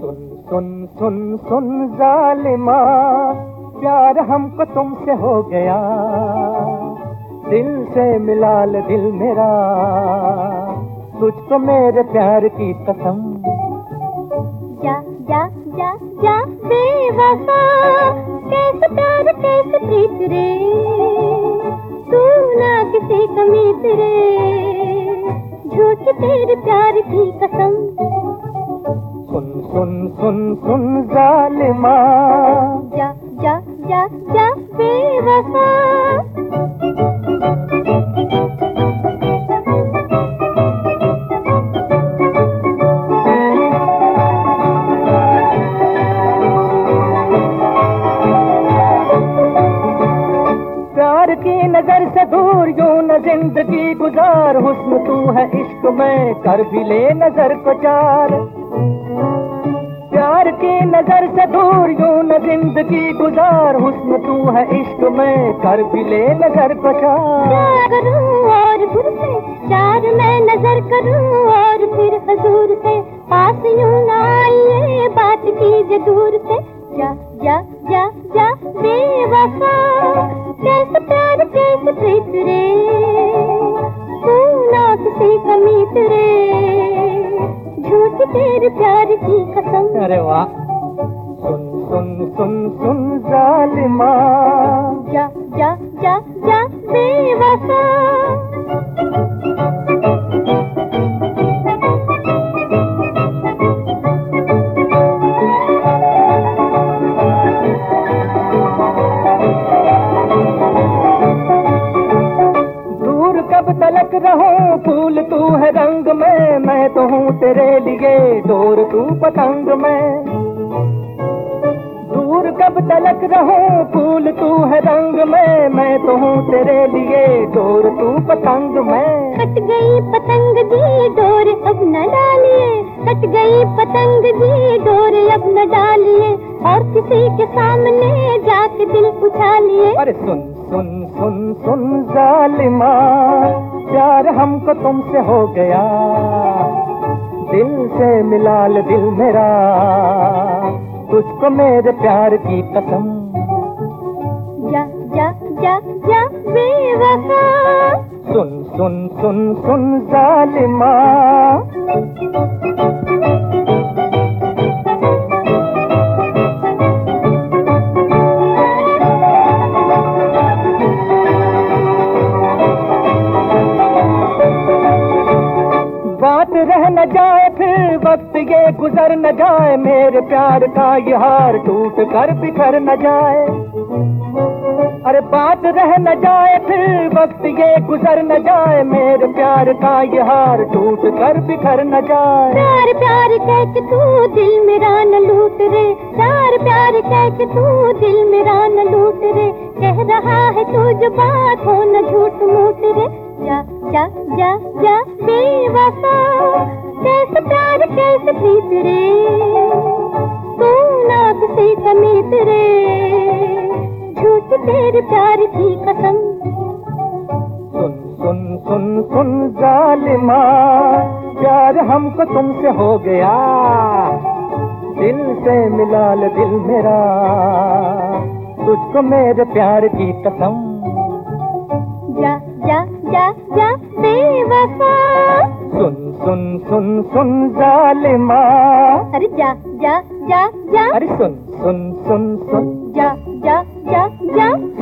सुन सुन सुन सुन जालिमा, प्यार हमको तुमसे हो गया, दिल से मिला ले दिल मेरा, तुझको मेरे प्यार की कसम। जा जा जा जा बेवफा, कैसे प्यार कैसे प्रीत रे, तू ना किसी कमीत रे, झूठ तेरे प्यार की कसम। सुन सुन सुन सुन जालिमा, जा जा जा जा बेवफा। प्यार की नजर से दूर यूं न जिंदगी गुजार, हुस्न तू है इश्क में कर भी ले नजर को चार। प्यार की नजर से दूर यूं न जिंदगी गुजार, हुस्न तू है इश्क में कर भी ले नजर को चार। प्यार करूं और दूर से चार मैं नजर करूं, और फिर हजूर से पास यूं न आइए, बात कीजिए दूर से। जा जा जा जा बेवफा, कैसे प्यार कैसे प्रीत रे, तू ना किसी कमीत रे, झूठ तेरे प्यार की कसम। अरे वाह। सुन सुन सुन सुन जालिमा, जा जा जा जा बेवफा। कब तलक रहूं फूल तू है रंग में, मैं तो हूँ तेरे लिए डोर तू पतंग में। दूर कब तलक रहूं फूल तू है रंग में, मैं तो हूँ तेरे लिए डोर तू पतंग में। कट गई पतंग जी डोर अब न डालिए, कट गई पतंग जी डोर अब न डालिए, और किसी के सामने जाके दिल उछालिए। अरे सुन सुन सुन सुन जालिमा, प्यार हमको तुमसे हो गया, दिल से मिला ले दिल मेरा, तुझको मेरे प्यार की कसम। जा जा जा जा बेवफा। सुन सुन सुन सुन जालिमा, बात रह न जाए फिर वक्त ये गुजर न जाए, मेरे प्यार का ये हार टूट कर बिखर न जाए। अरे बात रह न जाए फिर वक्त ये गुजर न जाए, मेरे प्यार का ये हार टूट कर बिखर न जाए। प्यार प्यार कह के तू दिल मेरा न लूट रे, प्यार प्यार कह के तू दिल मेरा न लूट रे, कह रहा है तू जो बात हो न झूठ मूठ रे। जा जा जा जा बेवफा, कैसे प्यार कैसे प्रीत रे, तू ना किसी कमीत रे, झूठ तेरे प्यार की कसम। सुन सुन सुन सुन जालिमा, प्यार हमको तुमसे हो गया, दिल से मिला ले दिल मेरा, तुझको मेरे प्यार की कसम। जा जा जा जा बेवफा। सुन सुन सुन सुन जालिमा, अरे जा जा जा जा, अरे सुन सुन सुन सुन जा जा जा जा।